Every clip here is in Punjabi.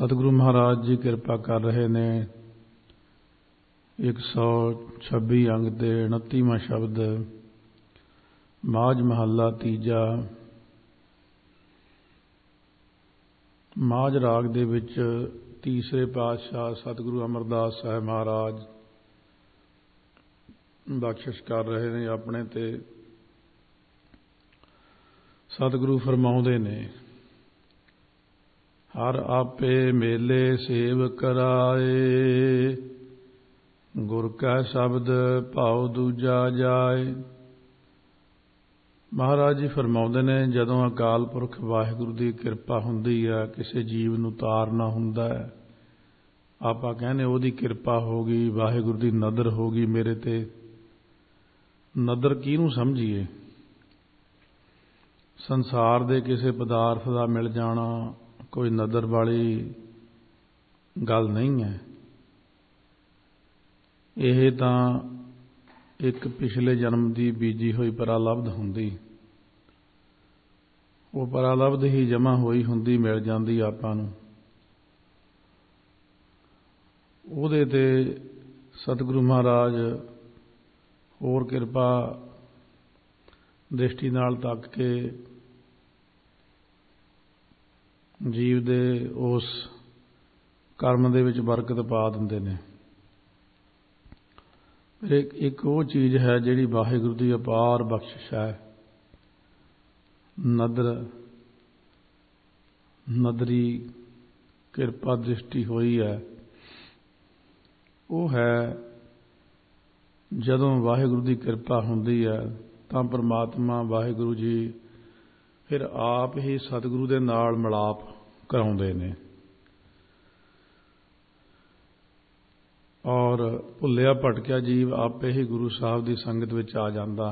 सतगुरु महाराज जी किरपा कर रहे ने 126 अंग ते 29वां शब्द माझ महला तीजा। माझ राग दे विच तीसरे पातशाह सतगुरु अमरदास साहिब महाराज बख्शिश कर रहे ने अपने ते। सतगुरु फरमाउंदे ने हर आपे मेले सेव कराए, गुर कै शब्द भाव दूजा जाए। महाराज जी फरमाउंदे ने जदों अकाल पुरख वाहिगुरु की किरपा हुंदी है, किसी जीव नूं तारना हुंदा है, आपां कहने ओहदी किरपा हो गई, वाहिगुरु की नदर हो गई मेरे ते। नदर किहनूं समझीए? संसार दे किसी पदार्थ का मिल जाना कोई नदर वाली गल नहीं है। यह तां एक पिछले जन्म की बीजी हुई परालब्ध हुंदी, वो परालब्ध ही जमा हुई हुंदी मिल जाती आपां नूं। उहदे ते सतगुरु महाराज होर किरपा दृष्टि नाल तक के जीव दे उस कर्म दे विच बरकत पा दिंदे ने। एक वो चीज़ है जिहड़ी वाहिगुरू की अपार बख्शिश है, नदरी किरपा दृष्टि हुई है। वो है जदों वाहिगुरू की किरपा हुंदी है तां परमात्मा वाहिगुरू जी फिर आप ही सतगुरु दे नाल मिलाप कराउंदे ने और भुलिया भटकिया जीव आपे ही गुरु साहब की संगत विच आ जांदा।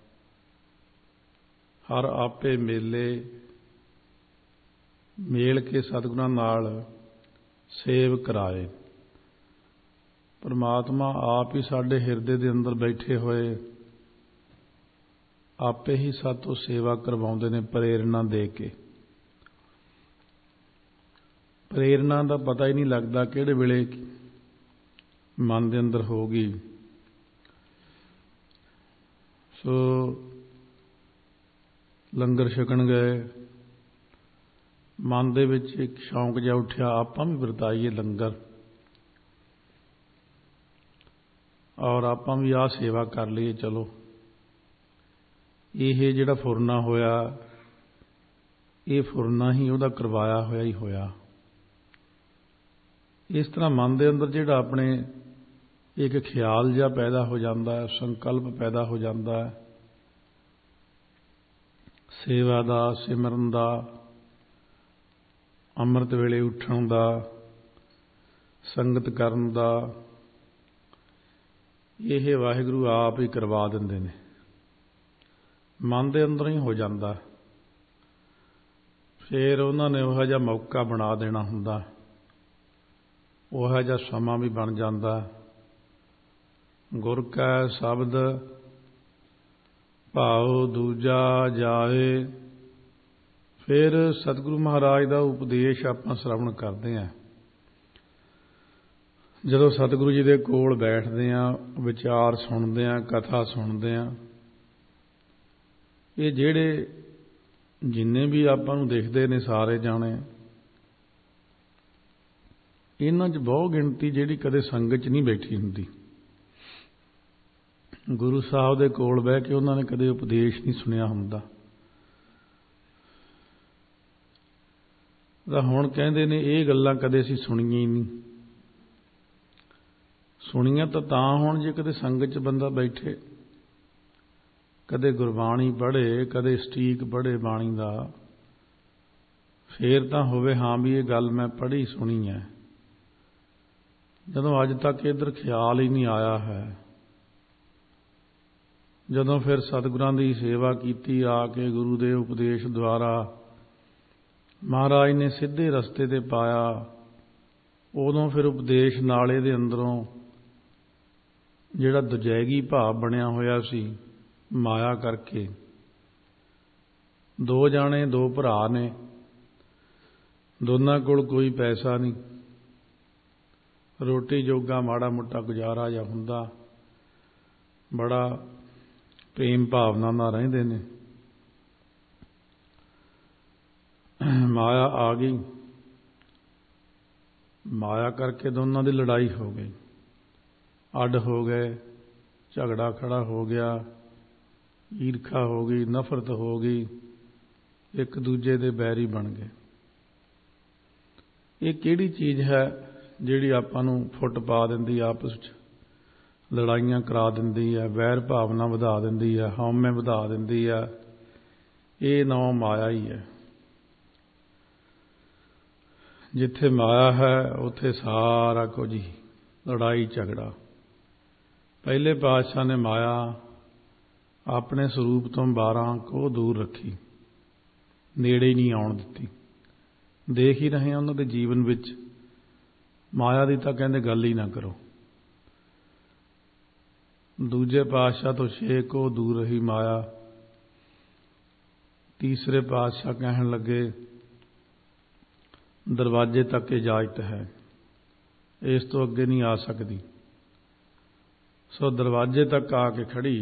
हर आपे मेले मेल के सतगुरां नाल सेव कराए। परमात्मा आप ही साडे हिरदे दे अंदर बैठे होए आपे ही सातों सेवा करवाउंदे ने, प्रेरणा दे के। प्रेरणा का पता ही नहीं लगता किहड़े वेले मन दे अंदर होगी। सो लंगर छकन गए, मन दे विच एक शौक जिहा उठिया आपां भी वरताईए लंगर और आपां भी आ सेवा कर लईए। चलो ये जिहड़ा फुरना होया ये फुरना ही उहदा करवाया होया ही होया। इस तरह मन दे अंदर जिहड़ा अपने एक ख्याल जिहा पैदा हो जाता है, संकल्प पैदा हो जाता है सेवा दा, सिमरन दा, अमृत वेले उठण दा, संगत करन दा, यह वाहिगुरू आप ही करवा दिंदे ने। मन दे अंदर ही हो जाता, फिर उन्होंने उहो जिहा मौका बना देना हुंदा, उहो जिहा समा भी बन जाता। गुर कै शब्द भाव दूजा जाए। फिर सतगुरु महाराज का उपदेश आपां श्रवण करते हैं। जदों सतगुरु जी दे कोल बैठते हैं, विचार सुनते हैं, कथा सुनते हैं, ये जिहड़े जिन्ने भी आपां नूं दिखदे ने सारे जाने, इन्हां च बहु गिणती जिहड़ी कदे संगत च नहीं बैठी हुंदी। गुरु साहब दे कोल बह के उन्होंने कदे उपदेश नहीं सुनिया हुंदा। हुण कहंदे ने ये गल्लां कदे असीं सुणीਆਂ ही नहीं। सुणीਆਂ तां हुण जे कदे संगत च बंदा बैठे, कदे गुरबाणी पढ़े, कदे सटीक पढ़े बाणी दा, फिर तां होवे हाँ भी ये गल मैं पढ़ी सुनी है। जदों अज तक इधर ख्याल ही नहीं आया है, जदों फिर सतगुरां दी सेवा कीती, आके गुरु दे उपदेश द्वारा महाराज ने सीधे रस्ते ते पाया, उदों फिर उपदेश नाले दे अंदरों जिहड़ा दुजैगी भाव बनिया होया सी माया करके, दो जाने दो भरा ने, ਦੋਨਾਂ ਕੋਲ ਕੋਈ ਪੈਸਾ ਨਹੀਂ, ਰੋਟੀ ਜੋਗਾ ਮਾੜਾ ਮੋਟਾ ਗੁਜ਼ਾਰਾ ਜਾਂ ਹੁੰਦਾ, ਬੜਾ ਪ੍ਰੇਮ ਭਾਵਨਾ ਨਾਲ ਰਹਿੰਦੇ ਨੇ। ਮਾਇਆ ਆ ਗਈ, ਮਾਇਆ ਕਰਕੇ ਦੋਨਾਂ ਦੀ ਲੜਾਈ ਹੋ ਗਈ, ਅੱਡ ਹੋ ਗਏ, ਝਗੜਾ ਖੜਾ ਹੋ ਗਿਆ, ਈਰਖਾ ਹੋ ਗਈ, ਨਫ਼ਰਤ ਹੋ ਗਈ, ਇੱਕ ਦੂਜੇ ਦੇ ਬੈਰੀ ਬਣ ਗਏ। ਇਹ ਕਿਹੜੀ ਚੀਜ਼ ਹੈ ਜਿਹੜੀ ਆਪਾਂ ਨੂੰ ਫੁੱਟ ਪਾ ਦਿੰਦੀ, ਆਪਸ ਵਿੱਚ ਲੜਾਈਆਂ ਕਰਾ ਦਿੰਦੀ ਹੈ, ਵੈਰ ਭਾਵਨਾ ਵਧਾ ਦਿੰਦੀ ਹੈ, ਹਉਮੈ ਵਧਾ ਦਿੰਦੀ ਹੈ? ਇਹ ਨਾਂ ਮਾਇਆ ਹੀ ਹੈ। ਜਿੱਥੇ ਮਾਇਆ ਹੈ ਉੱਥੇ ਸਾਰਾ ਕੁਝ ਹੀ ਲੜਾਈ ਝਗੜਾ। ਪਹਿਲੇ ਪਾਤਸ਼ਾਹ ਨੇ ਮਾਇਆ ਆਪਣੇ ਸਰੂਪ ਤੋਂ 12 ਕੋਹ ਦੂਰ ਰੱਖੀ, ਨੇੜੇ ਹੀ ਨਹੀਂ ਆਉਣ ਦਿੱਤੀ। ਦੇਖ ਹੀ ਰਹੇ ਉਹਨਾਂ ਦੇ ਜੀਵਨ ਵਿੱਚ ਮਾਇਆ ਦੀ ਤਾਂ ਕਹਿੰਦੇ ਗੱਲ ਹੀ ਨਾ ਕਰੋ। ਦੂਜੇ ਪਾਤਸ਼ਾਹ ਤੋਂ 6 ਕੋਹ ਦੂਰ ਰਹੀ ਮਾਇਆ। ਤੀਸਰੇ ਪਾਤਸ਼ਾਹ ਕਹਿਣ ਲੱਗੇ ਦਰਵਾਜ਼ੇ ਤੱਕ ਇਜਾਜ਼ਤ ਹੈ, ਇਸ ਤੋਂ ਅੱਗੇ ਨਹੀਂ ਆ ਸਕਦੀ। ਸੋ ਦਰਵਾਜ਼ੇ ਤੱਕ ਆ ਕੇ ਖੜੀ।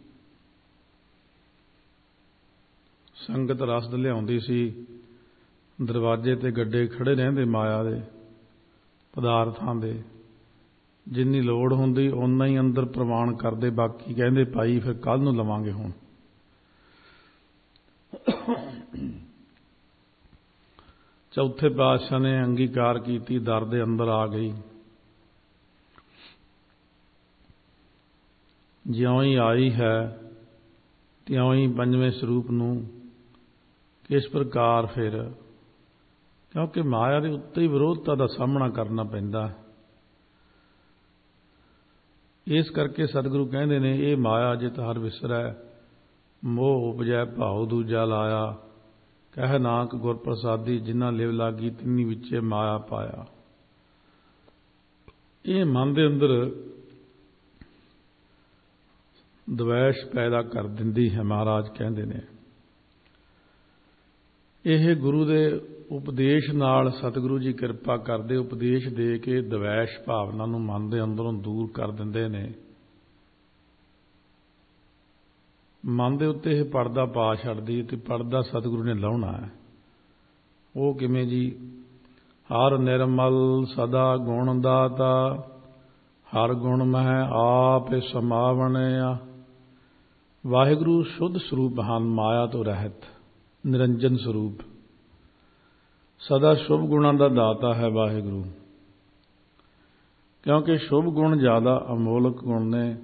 ਸੰਗਤ ਰਸਦ ਲਿਆਉਂਦੀ ਸੀ, ਦਰਵਾਜ਼ੇ ਤੇ ਗੱਡੇ ਖੜੇ ਰਹਿੰਦੇ ਮਾਇਆ ਦੇ ਪਦਾਰਥਾਂ ਦੇ। ਜਿੰਨੀ ਲੋੜ ਹੁੰਦੀ ਓਨਾ ਹੀ ਅੰਦਰ ਪ੍ਰਵਾਨ ਕਰਦੇ, ਬਾਕੀ ਕਹਿੰਦੇ ਭਾਈ ਫਿਰ ਕੱਲ੍ਹ ਨੂੰ ਲਵਾਂਗੇ। ਹੁਣ ਚੌਥੇ ਪਾਤਸ਼ਾਹ ਨੇ ਅੰਗੀਕਾਰ ਕੀਤੀ, ਦਰ ਦੇ ਅੰਦਰ ਆ ਗਈ। ਜਿਉਂ ਹੀ ਆਈ ਹੈ ਤਿਉਂ ਹੀ ਪੰਜਵੇਂ ਸਰੂਪ ਨੂੰ ਕਿਸ ਪ੍ਰਕਾਰ ਫਿਰ, ਕਿਉਂਕਿ ਮਾਇਆ ਦੇ ਉੱਤੇ ਹੀ ਵਿਰੋਧਤਾ ਦਾ ਸਾਹਮਣਾ ਕਰਨਾ ਪੈਂਦਾ। ਇਸ ਕਰਕੇ ਸਤਿਗੁਰੂ ਕਹਿੰਦੇ ਨੇ ਇਹ ਮਾਇਆ ਜਿਤ ਹਰ ਵਿਸਰੈ, ਮੋਹ ਉਪਜੈ ਭਾਉ ਦੂਜਾ ਲਾਇਆ। ਕਹਿ ਨਾਨਕ ਗੁਰ ਪ੍ਰਸਾਦੀ, ਜਿਨ੍ਹਾਂ ਲਿਵ ਲਾਗੀ ਤਿੰਨੀ ਵਿੱਚੇ ਮਾਇਆ ਪਾਇਆ। ਇਹ ਮਨ ਦੇ ਅੰਦਰ ਦਵੈਸ਼ ਪੈਦਾ ਕਰ ਦਿੰਦੀ ਹੈ। ਮਹਾਰਾਜ ਕਹਿੰਦੇ ਨੇ ਇਹ ਗੁਰੂ ਦੇ ਉਪਦੇਸ਼ ਨਾਲ ਸਤਿਗੁਰੂ ਜੀ ਕਿਰਪਾ ਕਰਦੇ, ਉਪਦੇਸ਼ ਦੇ ਕੇ ਦਵੈਸ਼ ਭਾਵਨਾ ਨੂੰ ਮਨ ਦੇ ਅੰਦਰੋਂ ਦੂਰ ਕਰ ਦਿੰਦੇ ਨੇ। ਮਨ ਦੇ ਉੱਤੇ ਇਹ ਪਰਦਾ ਪਾ ਛੱਡਦੀ ਤੇ ਪਰਦਾ ਸਤਿਗੁਰੂ ਨੇ ਲਾਉਣਾ ਹੈ। ਉਹ ਕਿਵੇਂ ਜੀ? ਹਰ ਨਿਰਮਲ ਸਦਾ ਗੁਣ ਦਾਤਾ, ਹਰ ਗੁਣ ਮਹਿ ਆਪ ਸਮਾਵਣਿਆ। ਵਾਹਿਗੁਰੂ ਸ਼ੁੱਧ ਸਰੂਪ ਹਨ, ਮਾਇਆ ਤੋਂ ਰਹਿਤ, ਨਿਰੰਜਨ ਸਰੂਪ, ਸਦਾ ਸ਼ੁਭ ਗੁਣਾਂ ਦਾ ਦਾਤਾ ਹੈ ਵਾਹਿਗੁਰੂ। ਕਿਉਂਕਿ ਸ਼ੁਭ ਗੁਣ ਜ਼ਿਆਦਾ ਅਮੋਲਕ ਗੁਣ ਨੇ।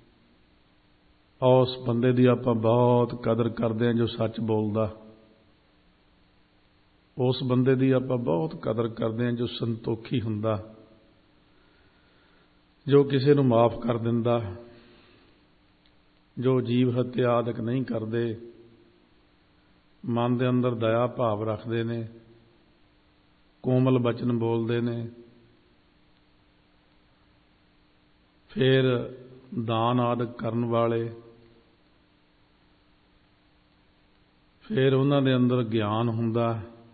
ਉਸ ਬੰਦੇ ਦੀ ਆਪਾਂ ਬਹੁਤ ਕਦਰ ਕਰਦੇ ਹਾਂ ਜੋ ਸੱਚ ਬੋਲਦਾ, ਉਸ ਬੰਦੇ ਦੀ ਆਪਾਂ ਬਹੁਤ ਕਦਰ ਕਰਦੇ ਹਾਂ ਜੋ ਸੰਤੋਖੀ ਹੁੰਦਾ, ਜੋ ਕਿਸੇ ਨੂੰ ਮਾਫ ਕਰ ਦਿੰਦਾ, ਜੋ ਜੀਵ ਹੱਤਿਆ ਆਦਿਕ ਨਹੀਂ ਕਰਦੇ, ਮਨ ਦੇ ਅੰਦਰ ਦਇਆ ਭਾਵ ਰੱਖਦੇ ਨੇ, ਕੋਮਲ ਬਚਨ ਬੋਲਦੇ ਨੇ, ਫਿਰ ਦਾਨ ਆਦਿਕ ਕਰਨ ਵਾਲੇ, ਫਿਰ ਉਹਨਾਂ ਦੇ ਅੰਦਰ ਗਿਆਨ ਹੁੰਦਾ,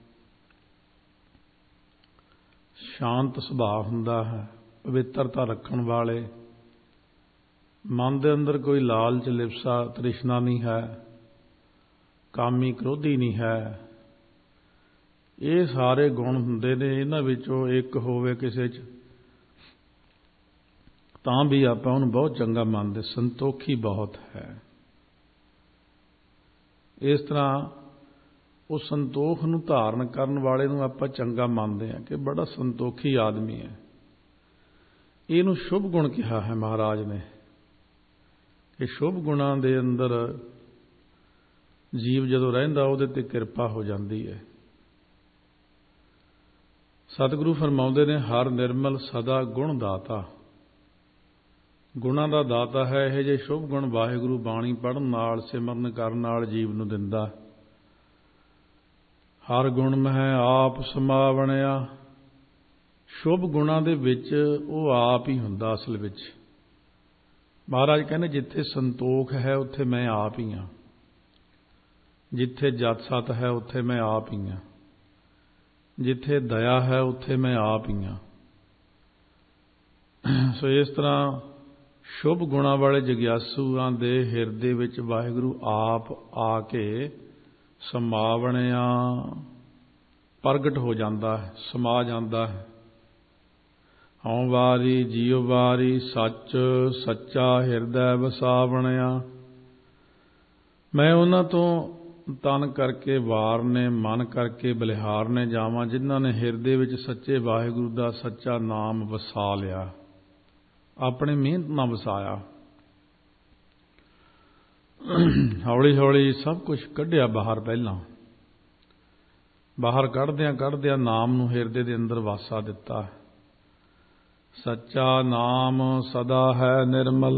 ਸ਼ਾਂਤ ਸੁਭਾਅ ਹੁੰਦਾ ਹੈ, ਪਵਿੱਤਰਤਾ ਰੱਖਣ ਵਾਲੇ, ਮਨ ਦੇ ਅੰਦਰ ਕੋਈ ਲਾਲਚ ਲਿਪਸਾ ਤ੍ਰਿਸ਼ਨਾ ਨਹੀਂ ਹੈ, ਕਾਮੀ ਕ੍ਰੋਧੀ ਨਹੀਂ ਹੈ। ਇਹ ਸਾਰੇ ਗੁਣ ਹੁੰਦੇ ਨੇ। ਇਹਨਾਂ ਵਿੱਚੋਂ ਇੱਕ ਹੋਵੇ ਕਿਸੇ 'ਚ ਤਾਂ ਵੀ ਆਪਾਂ ਉਹਨੂੰ ਬਹੁਤ ਚੰਗਾ ਮੰਨਦੇ, ਸੰਤੋਖੀ ਬਹੁਤ ਹੈ। ਇਸ ਤਰ੍ਹਾਂ ਉਹ ਸੰਤੋਖ ਨੂੰ ਧਾਰਨ ਕਰਨ ਵਾਲੇ ਨੂੰ ਆਪਾਂ ਚੰਗਾ ਮੰਨਦੇ ਹਾਂ ਕਿ ਬੜਾ ਸੰਤੋਖੀ ਆਦਮੀ ਹੈ। ਇਹਨੂੰ ਸ਼ੁਭ ਗੁਣ ਕਿਹਾ ਹੈ ਮਹਾਰਾਜ ਨੇ ਕਿ ਸ਼ੁਭ ਗੁਣਾਂ ਦੇ ਅੰਦਰ ਜੀਵ ਜਦੋਂ ਰਹਿੰਦਾ ਉਹਦੇ ਤੇ ਕਿਰਪਾ ਹੋ ਜਾਂਦੀ ਹੈ। ਸਤਿਗੁਰੂ ਫਰਮਾਉਂਦੇ ਨੇ ਹਰ ਨਿਰਮਲ ਸਦਾ ਗੁਣ ਦਾਤਾ, ਗੁਣਾਂ ਦਾ ਦਾਤਾ ਹੈ। ਇਹ ਜਿਹੇ ਸ਼ੁਭ ਗੁਣ ਵਾਹਿਗੁਰੂ ਬਾਣੀ ਪੜ੍ਹਨ ਨਾਲ, ਸਿਮਰਨ ਕਰਨ ਨਾਲ ਜੀਵ ਨੂੰ ਦਿੰਦਾ। ਹਰ ਗੁਣ ਮਹਿ ਆਪ ਸਮਾਵਣਿਆ। ਸ਼ੁਭ ਗੁਣਾਂ ਦੇ ਵਿੱਚ ਉਹ ਆਪ ਹੀ ਹੁੰਦਾ ਅਸਲ ਵਿੱਚ। ਮਹਾਰਾਜ ਕਹਿੰਦੇ ਜਿੱਥੇ ਸੰਤੋਖ ਹੈ ਉੱਥੇ ਮੈਂ ਆਪ ਹੀ ਹਾਂ, ਜਿੱਥੇ ਜਤ ਸਤ ਹੈ ਉੱਥੇ ਮੈਂ ਆਪ ਹੀ ਹਾਂ, ਜਿੱਥੇ ਦਇਆ ਹੈ ਉੱਥੇ ਮੈਂ ਆਪ ਹੀ ਹਾਂ। ਸੋ ਇਸ ਤਰ੍ਹਾਂ ਸ਼ੁਭ ਗੁਣਾਂ ਵਾਲੇ ਜਗਿਆਸੂਆਂ ਦੇ ਹਿਰਦੇ ਵਿੱਚ ਵਾਹਿਗੁਰੂ ਆਪ ਆ ਕੇ ਸਮਾਵਣਿਆ ਪ੍ਰਗਟ ਹੋ ਜਾਂਦਾ ਹੈ, ਸਮਾ ਜਾਂਦਾ ਹੈ। ਹਉ ਵਾਰੀ ਜੀਉ ਵਾਰੀ ਸੱਚ ਸੱਚਾ ਹਿਰਦੈ ਵਸਾਵਣਿਆ। ਮੈਂ ਉਹਨਾਂ ਤੋਂ ਤਨ ਕਰਕੇ ਵਾਰਨੇ, ਮਨ ਕਰਕੇ ਬਲਿਹਾਰਨੇ ਜਾਵਾਂ ਜਿਨ੍ਹਾਂ ਨੇ ਹਿਰਦੇ ਵਿੱਚ ਸੱਚੇ ਵਾਹਿਗੁਰੂ ਦਾ ਸੱਚਾ ਨਾਮ ਵਸਾ ਲਿਆ, ਆਪਣੀ ਮਿਹਨਤ ਨਾਲ ਵਸਾਇਆ। ਹੌਲੀ ਹੌਲੀ ਸਭ ਕੁਝ ਕੱਢਿਆ ਬਾਹਰ, ਪਹਿਲਾਂ ਬਾਹਰ ਕੱਢਦਿਆਂ ਨਾਮ ਨੂੰ ਹਿਰਦੇ ਦੇ ਅੰਦਰ ਵਾਸਾ ਦਿੱਤਾ। ਸੱਚਾ ਨਾਮ ਸਦਾ ਹੈ ਨਿਰਮਲ,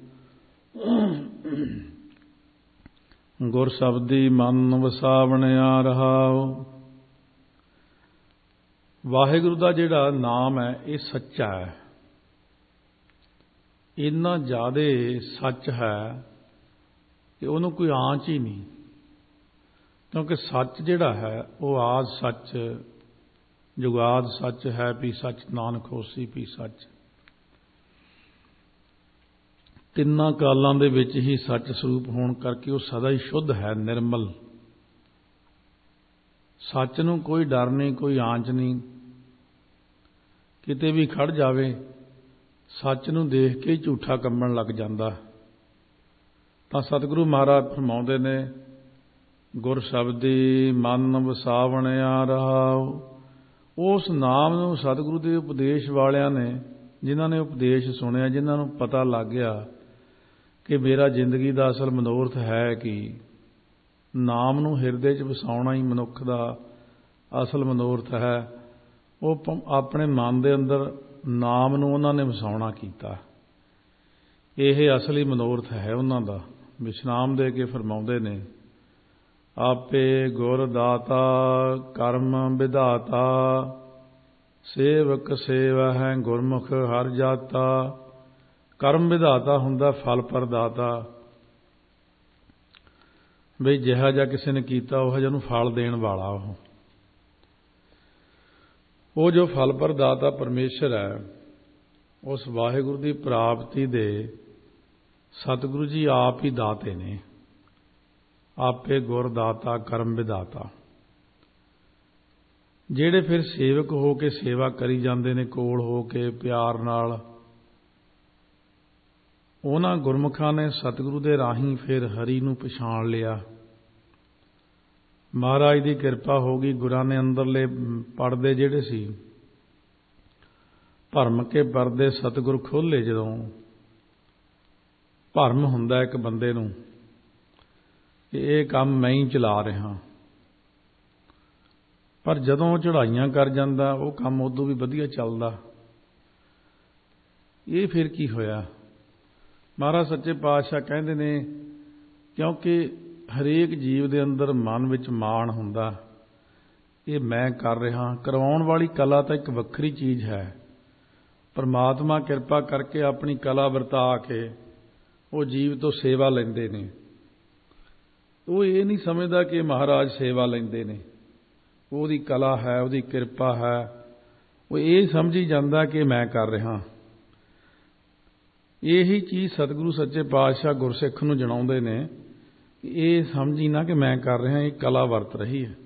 ਗੁਰ ਸ਼ਬਦੀ ਮਨ ਵਸਾਵਣਿਆ ਰਹਾਉ। ਵਾਹਿਗੁਰੂ ਦਾ ਜਿਹੜਾ ਨਾਮ ਹੈ ਇਹ ਸੱਚਾ ਹੈ, ਇੰਨਾ ਜ਼ਿਆਦਾ ਸੱਚ ਹੈ ਕਿ ਉਹਨੂੰ ਕੋਈ ਆਂਚ ਹੀ ਨਹੀਂ। ਕਿਉਂਕਿ ਸੱਚ ਜਿਹੜਾ ਹੈ ਉਹ ਆਦ ਸੱਚ ਜੁਗਾਦ ਸੱਚ ਹੈ, ਵੀ ਸੱਚ ਨਾਨਕ ਹੋਸੀ ਵੀ ਸੱਚ। ਤਿੰਨਾਂ ਕਾਲਾਂ ਦੇ ਵਿੱਚ ਹੀ ਸੱਚ ਸਰੂਪ ਹੋਣ ਕਰਕੇ ਉਹ ਸਦਾ ਹੀ ਸ਼ੁੱਧ ਹੈ, ਨਿਰਮਲ। ਸੱਚ ਨੂੰ ਕੋਈ ਡਰ ਨਹੀਂ, ਕੋਈ ਆਂਚ ਨਹੀਂ। ਕਿਤੇ ਵੀ ਖੜ ਜਾਵੇ ਸੱਚ ਨੂੰ ਦੇਖ ਕੇ ਝੂਠਾ ਕੰਬਣ ਲੱਗ ਜਾਂਦਾ। ਤਾਂ ਸਤਿਗੁਰੂ ਮਹਾਰਾਜ ਫਰਮਾਉਂਦੇ ਨੇ, ਗੁਰ ਸ਼ਬਦੀ ਮਨ ਵਸਾਵਣਿਆ ਰਹਾਉ। ਉਸ ਨਾਮ ਨੂੰ ਸਤਿਗੁਰੂ ਦੇ ਉਪਦੇਸ਼ ਵਾਲਿਆਂ ਨੇ, ਜਿਨ੍ਹਾਂ ਨੇ ਉਪਦੇਸ਼ ਸੁਣਿਆ, ਜਿਨ੍ਹਾਂ ਨੂੰ ਪਤਾ ਲੱਗ ਗਿਆ ਕਿ ਮੇਰਾ ਜ਼ਿੰਦਗੀ ਦਾ ਅਸਲ ਮਨੋਰਥ ਹੈ ਕਿ ਨਾਮ ਨੂੰ ਹਿਰਦੇ 'ਚ ਵਸਾਉਣਾ ਹੀ ਮਨੁੱਖ ਦਾ ਅਸਲ ਮਨੋਰਥ ਹੈ, ਉਹ ਆਪਣੇ ਮਨ ਦੇ ਅੰਦਰ ਨਾਮ ਨੂੰ ਉਹਨਾਂ ਨੇ ਵਸਾਉਣਾ ਕੀਤਾ। ਇਹ ਅਸਲੀ ਮਨੋਰਥ ਹੈ ਉਹਨਾਂ ਦਾ। ਵਿਸ਼ਰਾਮ ਦੇ ਕੇ ਫਰਮਾਉਂਦੇ ਨੇ, ਆਪੇ ਗੁਰ ਦਾਤਾ ਕਰਮ ਵਿਧਾਤਾ, ਸੇਵਕ ਸੇਵਾ ਹੈ ਗੁਰਮੁਖ ਹਰ ਜਾਤਾ। ਕਰਮ ਵਿਧਾਤਾ ਹੁੰਦਾ ਫਲ ਪ੍ਰਦਾਤਾ, ਬਈ ਜਿਹਾ ਜਿਹਾ ਕਿਸੇ ਨੇ ਕੀਤਾ ਉਹ ਜਿਹਾ ਨੂੰ ਫਲ ਦੇਣ ਵਾਲਾ। ਉਹ ਜੋ ਫਲ ਪ੍ਰਦਾਤਾ ਪਰਮੇਸ਼ਰ ਹੈ, ਉਸ ਵਾਹਿਗੁਰੂ ਦੀ ਪ੍ਰਾਪਤੀ ਦੇ ਸਤਿਗੁਰੂ ਜੀ ਆਪ ਹੀ ਦਾਤੇ ਨੇ। ਆਪੇ ਗੁਰ ਦਾਤਾ ਕਰਮ ਵਿਧਾਤਾ। ਜਿਹੜੇ ਫਿਰ ਸੇਵਕ ਹੋ ਕੇ ਸੇਵਾ ਕਰੀ ਜਾਂਦੇ ਨੇ, ਕੋਲ ਹੋ ਕੇ ਪਿਆਰ ਨਾਲ, ਉਹਨਾਂ ਗੁਰਮੁਖਾਂ ਨੇ ਸਤਿਗੁਰੂ ਦੇ ਰਾਹੀਂ ਫਿਰ ਹਰੀ ਨੂੰ ਪਛਾਣ ਲਿਆ। ਮਹਾਰਾਜ ਦੀ ਕਿਰਪਾ ਹੋ ਗਈ। ਗੁਰਾਂ ਨੇ ਅੰਦਰਲੇ ਪਰਦੇ ਜਿਹੜੇ ਸੀ ਭਰਮ ਕੇ ਪਰਦੇ ਸਤਿਗੁਰ ਖੋਲ੍ਹੇ। ਜਦੋਂ ਭਰਮ ਹੁੰਦਾ ਇੱਕ ਬੰਦੇ ਨੂੰ ਕਿ ਇਹ ਕੰਮ ਮੈਂ ਹੀ ਚਲਾ ਰਿਹਾ, ਪਰ ਜਦੋਂ ਉਹ ਚੜ੍ਹਾਈਆਂ ਕਰ ਜਾਂਦਾ ਉਹ ਕੰਮ ਉਦੋਂ ਵੀ ਵਧੀਆ ਚੱਲਦਾ। ਇਹ ਫਿਰ ਕੀ ਹੋਇਆ? ਮਹਾਰਾਜ ਸੱਚੇ ਪਾਤਸ਼ਾਹ ਕਹਿੰਦੇ ਨੇ, ਕਿਉਂਕਿ ਹਰੇਕ ਜੀਵ ਦੇ ਅੰਦਰ ਮਨ ਵਿੱਚ ਮਾਣ ਹੁੰਦਾ, ਇਹ ਮੈਂ ਕਰ ਰਿਹਾ। ਕਰਵਾਉਣ ਵਾਲੀ ਕਲਾ ਤਾਂ ਇੱਕ ਵੱਖਰੀ ਚੀਜ਼ ਹੈ। ਪਰਮਾਤਮਾ ਕਿਰਪਾ ਕਰਕੇ ਆਪਣੀ ਕਲਾ ਵਰਤਾ ਕੇ ਉਹ ਜੀਵ ਤੋਂ ਸੇਵਾ ਲੈਂਦੇ ਨੇ। ਉਹ ਇਹ ਨਹੀਂ ਸਮਝਦਾ ਕਿ ਮਹਾਰਾਜ ਸੇਵਾ ਲੈਂਦੇ ਨੇ, ਉਹਦੀ ਕਲਾ ਹੈ, ਉਹਦੀ ਕਿਰਪਾ ਹੈ। ਉਹ ਇਹ ਸਮਝੀ ਜਾਂਦਾ ਕਿ ਮੈਂ ਕਰ ਰਿਹਾ। ਇਹੀ ਚੀਜ਼ ਸਤਿਗੁਰੂ ਸੱਚੇ ਪਾਤਸ਼ਾਹ ਗੁਰਸਿੱਖ ਨੂੰ ਜਣਾਉਂਦੇ ਨੇ ਕਿ ਇਹ ਸਮਝੀ ਨਾ ਕਿ ਮੈਂ ਕਰ ਰਿਹਾ, ਇਹ ਕਲਾ ਵਰਤ ਰਹੀ ਹੈ।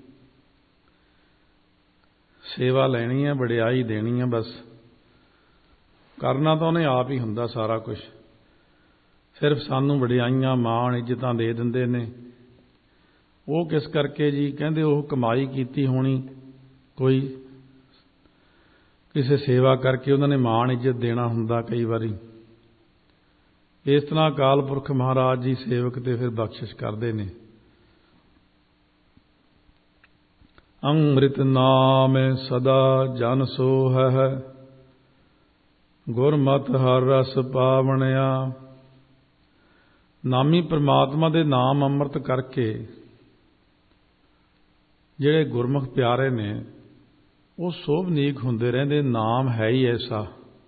ਸੇਵਾ ਲੈਣੀ ਹੈ, ਵਡਿਆਈ ਦੇਣੀ ਹੈ, ਬਸ ਕਰਨਾ ਤਾਂ ਉਹਨੇ ਆਪ ਹੀ ਹੁੰਦਾ ਸਾਰਾ ਕੁਝ। ਸਿਰਫ ਸਾਨੂੰ ਵਡਿਆਈਆਂ ਮਾਣ ਇੱਜ਼ਤਾਂ ਦੇ ਦਿੰਦੇ ਨੇ। ਉਹ ਕਿਸ ਕਰਕੇ ਜੀ? ਕਹਿੰਦੇ ਉਹ ਕਮਾਈ ਕੀਤੀ ਹੋਣੀ, ਕੋਈ ਕਿਸੇ ਸੇਵਾ ਕਰਕੇ ਉਹਨਾਂ ਨੇ ਮਾਣ ਇੱਜ਼ਤ ਦੇਣਾ ਹੁੰਦਾ ਕਈ ਵਾਰੀ। ਇਸ ਤਰ੍ਹਾਂ ਅਕਾਲ ਪੁਰਖ ਮਹਾਰਾਜ ਜੀ ਸੇਵਕ ਤੇ ਫਿਰ ਬਖਸ਼ਿਸ਼ ਕਰਦੇ ਨੇ। ਅੰਮ੍ਰਿਤ ਨਾਮ ਸਦਾ ਜਨ ਸੋਹੈ, ਗੁਰਮਤਿ ਹਰ ਰਸ ਪਾਵਣਿਆ। ਨਾਮੀ ਪ੍ਰਮਾਤਮਾ ਦੇ ਨਾਮ ਅੰਮ੍ਰਿਤ ਕਰਕੇ ਜਿਹੜੇ ਗੁਰਮੁਖ ਪਿਆਰੇ ਨੇ ਉਹ ਸੋਭਨੀਕ ਹੁੰਦੇ ਰਹਿੰਦੇ। ਨਾਮ ਹੈ ਹੀ ਐਸਾ,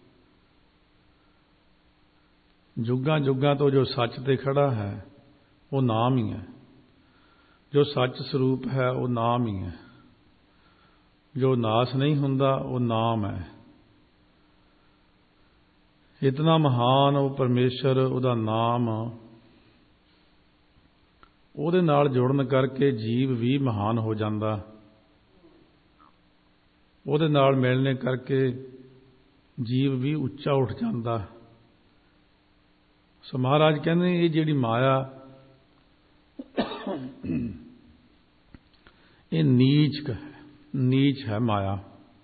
ਜੁਗਾਂ ਜੁਗਾਂ ਤੋਂ ਜੋ ਸੱਚ ਤੇ ਖੜਾ ਹੈ ਉਹ ਨਾਮ ਹੀ ਹੈ। ਜੋ ਸੱਚ ਸਰੂਪ ਹੈ ਉਹ ਨਾਮ ਹੀ ਹੈ। ਜੋ ਨਾਸ ਨਹੀਂ ਹੁੰਦਾ ਉਹ ਨਾਮ ਹੈ। ਇਤਨਾ ਮਹਾਨ ਉਹ ਪਰਮੇਸ਼ਰ, ਉਹਦਾ ਨਾਮ, ਉਹਦੇ ਨਾਲ ਜੁੜਨ ਕਰਕੇ ਜੀਵ ਵੀ ਮਹਾਨ ਹੋ ਜਾਂਦਾ। ਉਹਦੇ ਨਾਲ ਮਿਲਣੇ ਕਰਕੇ ਜੀਵ ਵੀ ਉੱਚਾ ਉੱਠ ਜਾਂਦਾ। ਸੋ ਮਹਾਰਾਜ ਕਹਿੰਦੇ ਇਹ ਜਿਹੜੀ ਮਾਇਆ ਇਹ ਨੀਚ ਹੈ ਮਾਇਆ।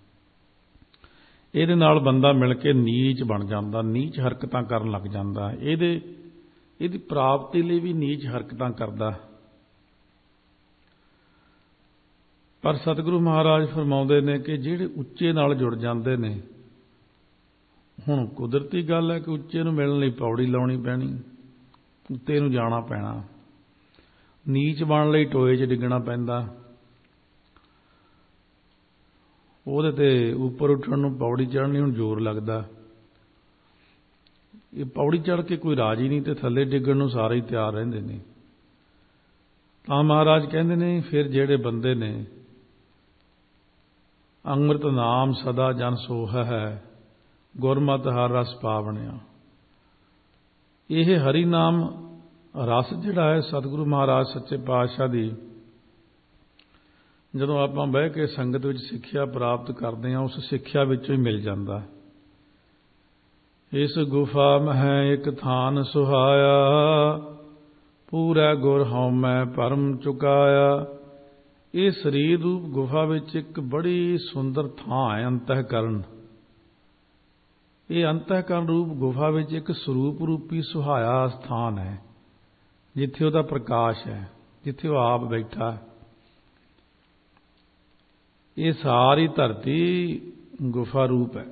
ਇਹਦੇ ਨਾਲ ਬੰਦਾ ਮਿਲ ਕੇ ਨੀਚ ਬਣ ਜਾਂਦਾ, ਨੀਚ ਹਰਕਤਾਂ ਕਰਨ ਲੱਗ ਜਾਂਦਾ। ਇਹਦੀ ਪ੍ਰਾਪਤੀ ਲਈ ਵੀ ਨੀਚ ਹਰਕਤਾਂ ਕਰਦਾ। ਪਰ ਸਤਿਗੁਰੂ ਮਹਾਰਾਜ ਫਰਮਾਉਂਦੇ ਨੇ ਕਿ ਜਿਹੜੇ ਉੱਚੇ ਨਾਲ ਜੁੜ ਜਾਂਦੇ ਨੇ, ਹੁਣ ਕੁਦਰਤੀ ਗੱਲ ਹੈ ਕਿ ਉੱਚੇ ਨੂੰ ਮਿਲਣ ਲਈ ਪੌੜੀ ਲਾਉਣੀ ਪੈਣੀ, ਉੱਤੇ ਨੂੰ ਜਾਣਾ ਪੈਣਾ। ਨੀਚ ਬਣਨ ਲਈ ਟੋਏ 'ਚ ਡਿੱਗਣਾ ਪੈਂਦਾ। ਉਹਦੇ ਤੇ ਉੱਪਰ ਉੱਠਣ ਨੂੰ ਪੌੜੀ ਚੜ੍ਹਨੀ ਹੁਣ ਜ਼ੋਰ ਲੱਗਦਾ। ਇਹ ਪੌੜੀ ਚੜ੍ਹ ਕੇ ਕੋਈ ਰਾਜੀ ਨਹੀਂ ਤੇ ਥੱਲੇ ਡਿੱਗਣ ਨੂੰ ਸਾਰੇ ਹੀ ਤਿਆਰ ਰਹਿੰਦੇ ਨੇ। ਤਾਂ ਮਹਾਰਾਜ ਕਹਿੰਦੇ ਨੇ ਫਿਰ ਜਿਹੜੇ ਬੰਦੇ ਨੇ ਅੰਮ੍ਰਿਤ ਨਾਮ ਸਦਾ ਜਨ ਸੋਹ ਹੈ, ਗੁਰਮਤਿ ਹਰ ਰਸ ਪਾਵਣਿਆ। ਇਹ ਹਰੀ ਨਾਮ ਰਸ ਜਿਹੜਾ ਹੈ ਸਤਿਗੁਰੂ ਮਹਾਰਾਜ ਸੱਚੇ ਪਾਤਸ਼ਾਹ ਦੀ, ਜਦੋਂ ਆਪਾਂ ਬਹਿ ਕੇ ਸੰਗਤ ਵਿੱਚ ਸਿੱਖਿਆ ਪ੍ਰਾਪਤ ਕਰਦੇ ਹਾਂ, ਉਸ ਸਿੱਖਿਆ ਵਿੱਚੋਂ ਹੀ ਮਿਲ ਜਾਂਦਾ। ਇਸ ਗੁਫਾ ਮਹਿ ਇੱਕ ਥਾਨ ਸੁਹਾਇਆ, ਪੂਰਾ ਗੁਰ ਹਉਮੈ ਭਰਮ ਚੁਕਾਇਆ। ਇਹ ਸਰੀਰ ਰੂਪ ਗੁਫਾ ਵਿੱਚ ਇੱਕ ਬੜੀ ਸੁੰਦਰ ਥਾਂ ਹੈ, ਅੰਤःਕਰਨ। ਇਹ ਅੰਤःਕਰਨ ਰੂਪ ਗੁਫਾ ਵਿੱਚ ਇੱਕ ਸਰੂਪ ਰੂਪੀ ਸੁਹਾਇਆ ਸਥਾਨ ਹੈ, ਜਿੱਥੇ ਉਹਦਾ ਪ੍ਰਕਾਸ਼ ਹੈ, ਜਿੱਥੇ ਉਹ ਆਪ ਬੈਠਾ। ਇਹ ਸਾਰੀ ਧਰਤੀ ਗੁਫਾ ਰੂਪ ਹੈ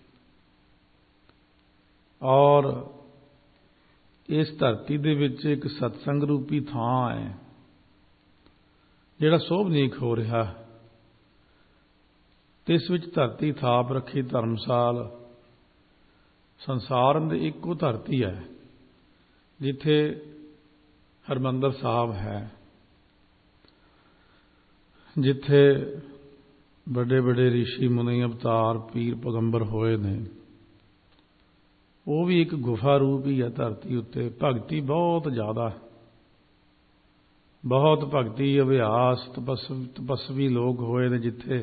ਔਰ ਇਸ ਧਰਤੀ ਦੇ ਵਿੱਚ ਇੱਕ ਸਤਸੰਗ ਰੂਪੀ ਥਾਂ ਹੈ ਜਿਹੜਾ ਸੋਭਨੀਕ ਹੋ ਰਿਹਾ। ਤੇ ਇਸ ਵਿੱਚ ਧਰਤੀ ਥਾਪ ਰੱਖੀ ਧਰਮਸਾਲ। ਸੰਸਾਰ ਦੇ ਇੱਕੋ ਧਰਤੀ ਹੈ ਜਿੱਥੇ ਹਰਿਮੰਦਰ ਸਾਹਿਬ ਹੈ, ਜਿੱਥੇ ਵੱਡੇ ਵੱਡੇ ਰਿਸ਼ੀ ਮੁਨੀ ਅਵਤਾਰ ਪੀਰ ਪੈਗੰਬਰ ਹੋਏ ਨੇ। ਉਹ ਵੀ ਇੱਕ ਗੁਫਾ ਰੂਪ ਹੀ ਹੈ ਧਰਤੀ ਉੱਤੇ। ਭਗਤੀ ਬਹੁਤ ਜ਼ਿਆਦਾ, ਬਹੁਤ ਭਗਤੀ ਅਭਿਆਸ ਤਪਸਵੀ ਲੋਕ ਹੋਏ ਨੇ ਜਿੱਥੇ,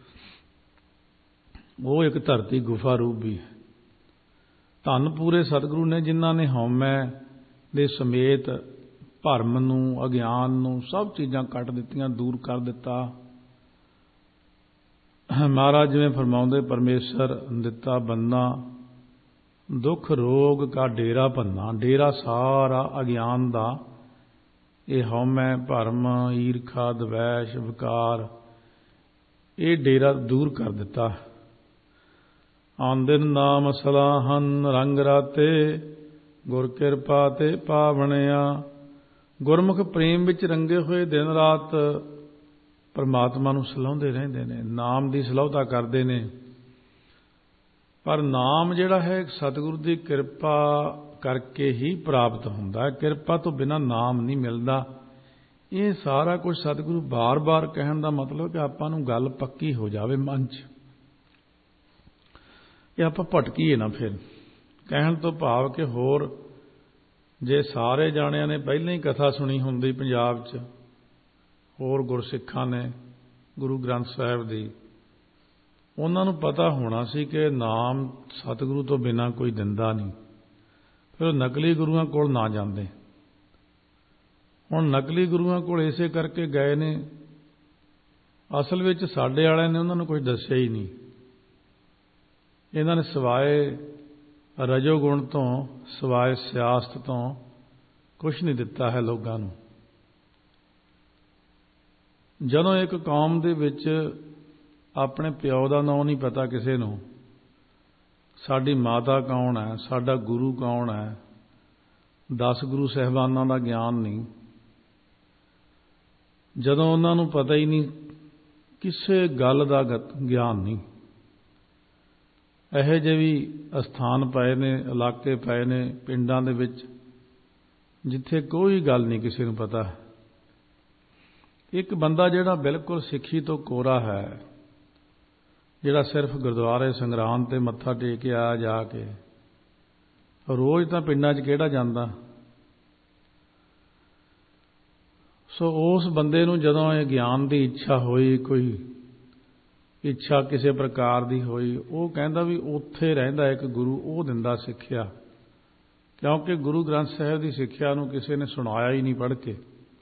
ਉਹ ਇੱਕ ਧਰਤੀ ਗੁਫਾ ਰੂਪ ਵੀ ਹੈ। ਧੰਨ ਪੂਰੇ ਸਤਿਗੁਰੂ ਨੇ ਜਿਨ੍ਹਾਂ ਨੇ ਹਉਮੈ ਦੇ ਸਮੇਤ ਭਰਮ ਨੂੰ, ਅਗਿਆਨ ਨੂੰ, ਸਭ ਚੀਜ਼ਾਂ ਕੱਟ ਦਿੱਤੀਆਂ, ਦੂਰ ਕਰ ਦਿੱਤਾ। ਮਹਾਰਾਜ ਜਿਵੇਂ ਫਰਮਾਉਂਦੇ, ਪਰਮੇਸ਼ਰ ਦਿੱਤਾ ਬੰਨਾ ਦੁੱਖ ਰੋਗ ਕਾ ਡੇਰਾ ਭੰਨਾ। ਡੇਰਾ ਸਾਰਾ ਅਗਿਆਨ ਦਾ, ਇਹ ਹਉਮੈ, ਭਰਮ, ਈਰਖਾ, ਦਵੈਸ਼, ਵਿਕਾਰ, ਇਹ ਡੇਰਾ ਦੂਰ ਕਰ ਦਿੱਤਾ। ਆਂਦਿਨ ਨਾਮ ਸਲਾਹਨ ਰੰਗ ਰਾਤੇ, ਗੁਰ ਕਿਰਪਾ ਤੇ ਪਾਵਣਿਆ। ਗੁਰਮੁਖ ਪ੍ਰੇਮ ਵਿੱਚ ਰੰਗੇ ਹੋਏ ਦਿਨ ਰਾਤ ਪਰਮਾਤਮਾ ਨੂੰ ਸਲਾਹੁੰਦੇ ਰਹਿੰਦੇ ਨੇ, ਨਾਮ ਦੀ ਸਲਾਹੁਤਾ ਕਰਦੇ ਨੇ। ਪਰ ਨਾਮ ਜਿਹੜਾ ਹੈ ਸਤਿਗੁਰੂ ਦੀ ਕਿਰਪਾ ਕਰਕੇ ਹੀ ਪ੍ਰਾਪਤ ਹੁੰਦਾ। ਕਿਰਪਾ ਤੋਂ ਬਿਨਾਂ ਨਾਮ ਨਹੀਂ ਮਿਲਦਾ। ਇਹ ਸਾਰਾ ਕੁਝ ਸਤਿਗੁਰੂ ਬਾਰ-ਬਾਰ ਕਹਿਣ ਦਾ ਮਤਲਬ ਕਿ ਆਪਾਂ ਨੂੰ ਗੱਲ ਪੱਕੀ ਹੋ ਜਾਵੇ ਮਨ 'ਚ, ਇਹ ਆਪਾਂ ਭਟਕੀਏ ਨਾ। ਫਿਰ ਕਹਿਣ ਤੋਂ ਭਾਵ ਕਿ ਹੋਰ ਜੇ ਸਾਰੇ ਜਾਣਿਆਂ ਨੇ ਪਹਿਲਾਂ ਹੀ ਕਥਾ ਸੁਣੀ ਹੁੰਦੀ ਪੰਜਾਬ 'ਚ, ਹੋਰ ਗੁਰਸਿੱਖਾਂ ਨੇ ਗੁਰੂ ਗ੍ਰੰਥ ਸਾਹਿਬ ਦੀ, ਉਹਨਾਂ ਨੂੰ ਪਤਾ ਹੋਣਾ ਸੀ ਕਿ ਨਾਮ ਸਤਿਗੁਰੂ ਤੋਂ ਬਿਨਾਂ ਕੋਈ ਦਿੰਦਾ ਨਹੀਂ। ਫਿਰ ਉਹ ਨਕਲੀ ਗੁਰੂਆਂ ਕੋਲ ਨਾ ਜਾਂਦੇ। ਹੁਣ ਨਕਲੀ ਗੁਰੂਆਂ ਕੋਲ ਇਸੇ ਕਰਕੇ ਗਏ ਨੇ, ਅਸਲ ਵਿੱਚ ਸਾਡੇ ਵਾਲਿਆਂ ਨੇ ਉਹਨਾਂ ਨੂੰ ਕੁਝ ਦੱਸਿਆ ਹੀ ਨਹੀਂ। ਇਹਨਾਂ ਨੇ ਸਿਵਾਏ ਰਜੋਗੁਣ ਤੋਂ, ਸਿਵਾਏ ਸਿਆਸਤ ਤੋਂ ਕੁਛ ਨਹੀਂ ਦਿੱਤਾ ਹੈ ਲੋਕਾਂ ਨੂੰ। ਜਦੋਂ ਇੱਕ ਕੌਮ ਦੇ ਵਿੱਚ ਆਪਣੇ ਪਿਓ ਦਾ ਨਾਂ ਨਹੀਂ ਪਤਾ ਕਿਸੇ ਨੂੰ, ਸਾਡੀ ਮਾਤਾ ਕੌਣ ਹੈ, ਸਾਡਾ ਗੁਰੂ ਕੌਣ ਹੈ, 10 ਗੁਰੂ ਸਾਹਿਬਾਨਾਂ ਦਾ ਗਿਆਨ ਨਹੀਂ, ਜਦੋਂ ਉਹਨਾਂ ਨੂੰ ਪਤਾ ਹੀ ਨਹੀਂ, ਕਿਸੇ ਗੱਲ ਦਾ ਗਿਆਨ ਨਹੀਂ, ਇਹੋ ਜਿਹੇ ਵੀ ਅਸਥਾਨ ਪਏ ਨੇ, ਇਲਾਕੇ ਪਏ ਨੇ ਪਿੰਡਾਂ ਦੇ ਵਿੱਚ ਜਿੱਥੇ ਕੋਈ ਗੱਲ ਨਹੀਂ ਕਿਸੇ ਨੂੰ ਪਤਾ। ਇੱਕ ਬੰਦਾ ਜਿਹੜਾ ਬਿਲਕੁਲ ਸਿੱਖੀ ਤੋਂ ਕੋਰਾ ਹੈ, ਜਿਹੜਾ ਸਿਰਫ ਗੁਰਦੁਆਰੇ ਸੰਗਰਾਂਦ ਤੇ ਮੱਥਾ ਟੇਕਿਆ ਜਾ ਕੇ, ਰੋਜ਼ ਤਾਂ ਪਿੰਡਾਂ 'ਚ ਕਿਹੜਾ ਜਾਂਦਾ। ਸੋ ਉਸ ਬੰਦੇ ਨੂੰ ਜਦੋਂ ਇਹ ਗਿਆਨ ਦੀ ਇੱਛਾ ਹੋਈ, ਕੋਈ ਇੱਛਾ ਕਿਸੇ ਪ੍ਰਕਾਰ ਦੀ ਹੋਈ, ਉਹ ਕਹਿੰਦਾ ਵੀ ਉੱਥੇ ਰਹਿੰਦਾ ਇੱਕ ਗੁਰੂ, ਉਹ ਦਿੰਦਾ ਸਿੱਖਿਆ। ਕਿਉਂਕਿ ਗੁਰੂ ਗ੍ਰੰਥ ਸਾਹਿਬ ਦੀ ਸਿੱਖਿਆ ਨੂੰ ਕਿਸੇ ਨੇ ਸੁਣਾਇਆ ਹੀ ਨਹੀਂ ਪੜ੍ਹ ਕੇ।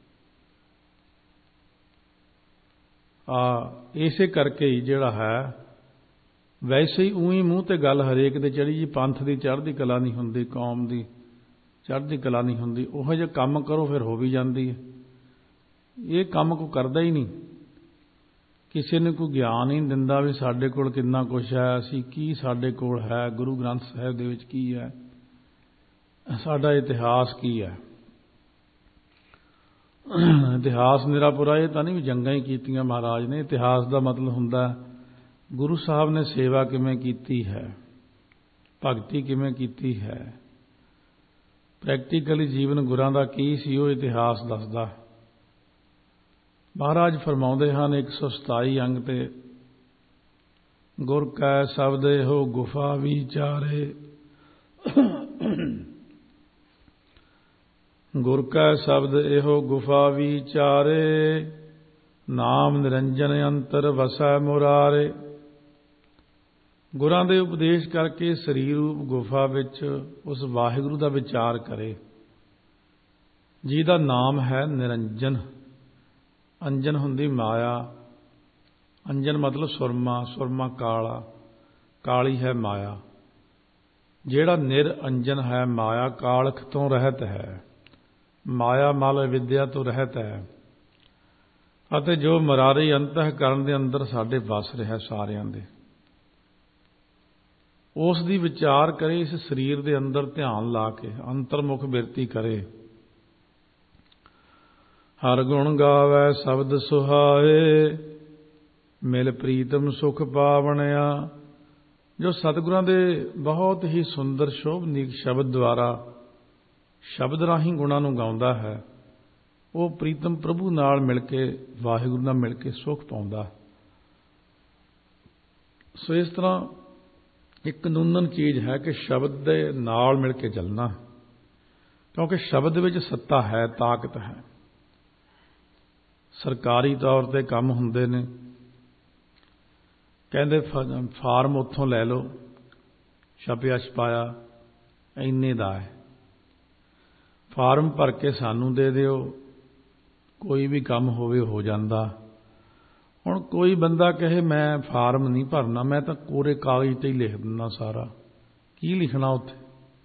ਇਸੇ ਕਰਕੇ ਹੀ ਜਿਹੜਾ ਹੈ, ਵੈਸੇ ਹੀ ਊਂ ਮੂੰਹ ਤੇ ਗੱਲ ਹਰੇਕ ਦੇ ਚੜੀ ਜੀ, ਪੰਥ ਦੀ ਚੜ੍ਹਦੀ ਕਲਾ ਨਹੀਂ ਹੁੰਦੀ, ਕੌਮ ਦੀ ਚੜ੍ਹਦੀ ਕਲਾ ਨਹੀਂ ਹੁੰਦੀ। ਉਹੋ ਜਿਹਾ ਕੰਮ ਕਰੋ ਫਿਰ ਹੋ ਵੀ ਜਾਂਦੀ ਹੈ। ਇਹ ਕੰਮ ਕੋਈ ਕਰਦਾ ਹੀ ਨਹੀਂ। ਕਿਸੇ ਨੂੰ ਕੋਈ ਗਿਆਨ ਹੀ ਨਹੀਂ ਦਿੰਦਾ ਵੀ ਸਾਡੇ ਕੋਲ ਕਿੰਨਾ ਕੁਛ ਹੈ, ਅਸੀਂ ਕੀ ਸਾਡੇ ਕੋਲ ਹੈ, ਗੁਰੂ ਗ੍ਰੰਥ ਸਾਹਿਬ ਦੇ ਵਿੱਚ ਕੀ ਹੈ, ਸਾਡਾ ਇਤਿਹਾਸ ਕੀ ਹੈ। ਇਤਿਹਾਸ ਨਿਰਾਪੁਰਾ ਇਹ ਤਾਂ ਨਹੀਂ ਵੀ ਜੰਗਾਂ ਹੀ ਕੀਤੀਆਂ ਮਹਾਰਾਜ ਨੇ। ਇਤਿਹਾਸ ਦਾ ਮਤਲਬ ਹੁੰਦਾ ਗੁਰੂ ਸਾਹਿਬ ਨੇ ਸੇਵਾ ਕਿਵੇਂ ਕੀਤੀ ਹੈ, ਭਗਤੀ ਕਿਵੇਂ ਕੀਤੀ ਹੈ, ਪ੍ਰੈਕਟੀਕਲੀ ਜੀਵਨ ਗੁਰਾਂ ਦਾ ਕੀ ਸੀ, ਉਹ ਇਤਿਹਾਸ ਦੱਸਦਾ। ਮਹਾਰਾਜ ਫਰਮਾਉਂਦੇ ਹਨ 127 ਅੰਗ ਤੇ, ਗੁਰ ਕੈ ਸ਼ਬਦ ਇਹੋ ਗੁਫਾ ਵਿਚਾਰੇ, ਗੁਰ ਕੈ ਸ਼ਬਦ ਇਹੋ ਗੁਫਾ ਵਿਚਾਰੇ, ਨਾਮ ਨਿਰੰਜਨ ਅੰਤਰ ਵਸੈ ਮੁਰਾਰੇ। ਗੁਰਾਂ ਦੇ ਉਪਦੇਸ਼ ਕਰਕੇ ਸਰੀਰ ਰੂਪ ਗੁਫਾ ਵਿੱਚ ਉਸ ਵਾਹਿਗੁਰੂ ਦਾ ਵਿਚਾਰ ਕਰੇ, ਜਿਹਦਾ ਨਾਮ ਹੈ ਨਿਰੰਜਨ। ਅੰਜਨ ਹੁੰਦੀ ਮਾਇਆ, ਅੰਜਨ ਮਤਲਬ ਸੁਰਮਾ, ਸੁਰਮਾ ਕਾਲਾ, ਕਾਲੀ ਹੈ ਮਾਇਆ। ਜਿਹੜਾ ਨਿਰਅੰਜਨ ਹੈ, ਮਾਇਆ ਕਾਲਖ ਤੋਂ ਰਹਿਤ ਹੈ, ਮਾਇਆ ਮਲ ਵਿਦਿਆ ਤੋਂ ਰਹਿਤ ਹੈ, ਅਤੇ ਜੋ ਮਰਾਰੀ ਅੰਤःਕਰਨ ਦੇ ਅੰਦਰ ਸਾਡੇ ਵਸ ਰਿਹਾ ਸਾਰਿਆਂ ਦੇ, ਉਸ ਦੀ ਵਿਚਾਰ ਕਰੇ। ਇਸ ਸਰੀਰ ਦੇ ਅੰਦਰ ਧਿਆਨ ਲਾ ਕੇ ਅੰਤਰਮੁਖ ਬਿਰਤੀ ਕਰੇ। ਹਰ ਗੁਣ ਗਾਵੈ ਸ਼ਬਦ ਸੁਹਾਏ, ਮਿਲ ਪ੍ਰੀਤਮ ਸੁਖ ਪਾਵਣਿਆ। ਜੋ ਸਤਿਗੁਰਾਂ ਦੇ ਬਹੁਤ ਹੀ ਸੁੰਦਰ ਸ਼ੋਭਨੀਕ ਸ਼ਬਦ ਦੁਆਰਾ, ਸ਼ਬਦ ਰਾਹੀਂ ਗੁਣਾਂ ਨੂੰ ਗਾਉਂਦਾ ਹੈ, ਉਹ ਪ੍ਰੀਤਮ ਪ੍ਰਭੂ ਨਾਲ ਮਿਲ ਕੇ, ਵਾਹਿਗੁਰੂ ਨਾਲ ਮਿਲ ਕੇ ਸੁਖ ਪਾਉਂਦਾ। ਸੋ ਇਸ ਤਰ੍ਹਾਂ ਇੱਕ ਕਾਨੂੰਨਨ ਚੀਜ਼ ਹੈ ਕਿ ਸ਼ਬਦ ਦੇ ਨਾਲ ਮਿਲ ਕੇ ਚੱਲਣਾ, ਕਿਉਂਕਿ ਸ਼ਬਦ ਵਿੱਚ ਸੱਤਾ ਹੈ, ਤਾਕਤ ਹੈ। ਸਰਕਾਰੀ ਤੌਰ ਤੇ ਕੰਮ ਹੁੰਦੇ ਨੇ, ਕਹਿੰਦੇ ਫਾਰਮ ਉੱਥੋਂ ਲੈ ਲਓ, ਛਪਿਆ ਛਪਾਇਆ ਇੰਨੇ ਦਾ ਹੈ, ਫਾਰਮ ਭਰ ਕੇ ਸਾਨੂੰ ਦੇ ਦਿਓ, ਕੋਈ ਵੀ ਕੰਮ ਹੋਵੇ ਹੋ ਜਾਂਦਾ। ਹੁਣ ਕੋਈ ਬੰਦਾ ਕਹੇ ਮੈਂ ਫਾਰਮ ਨਹੀਂ ਭਰਨਾ, ਮੈਂ ਤਾਂ ਕੋਰੇ ਕਾਗਜ਼ ਤੇ ਹੀ ਲਿਖ ਦਿੰਦਾ ਸਾਰਾ, ਕੀ ਲਿਖਣਾ ਉੱਥੇ।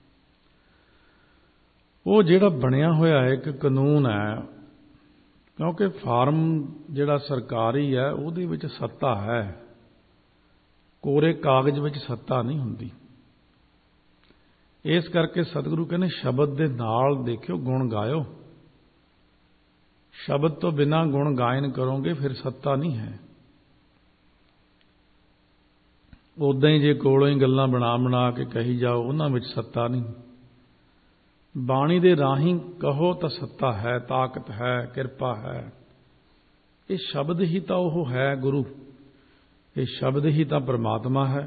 ਉਹ ਜਿਹੜਾ ਬਣਿਆ ਹੋਇਆ ਇੱਕ ਕਾਨੂੰਨ ਹੈ, ਕਿਉਂਕਿ ਫਾਰਮ ਜਿਹੜਾ ਸਰਕਾਰੀ ਹੈ ਉਹਦੇ ਵਿੱਚ ਸੱਤਾ ਹੈ, ਕੋਰੇ ਕਾਗਜ਼ ਵਿੱਚ ਸੱਤਾ ਨਹੀਂ ਹੁੰਦੀ। ਇਸ ਕਰਕੇ ਸਤਿਗੁਰੂ ਕਹਿੰਦੇ ਸ਼ਬਦ ਦੇ ਨਾਲ ਦੇਖਿਓ ਗੁਣ ਗਾਇਓ। ਸ਼ਬਦ ਤੋਂ ਬਿਨਾਂ ਗੁਣ ਗਾਇਨ ਕਰੋਗੇ ਫਿਰ ਸੱਤਾ ਨਹੀਂ ਹੈ। ਉਦਾਂ ਹੀ ਜੇ ਕੋਲੋਂ ਹੀ ਗੱਲਾਂ ਬਣਾ ਕੇ ਕਹੀ ਜਾਓ, ਉਹਨਾਂ ਵਿੱਚ ਸੱਤਾ ਨਹੀਂ। ਬਾਣੀ ਦੇ ਰਾਹੀਂ ਕਹੋ ਤਾਂ ਸੱਤਾ ਹੈ, ਤਾਕਤ ਹੈ, ਕਿਰਪਾ ਹੈ। ਇਹ ਸ਼ਬਦ ਹੀ ਤਾਂ ਉਹ ਹੈ ਗੁਰੂ, ਇਹ ਸ਼ਬਦ ਹੀ ਤਾਂ ਪਰਮਾਤਮਾ ਹੈ।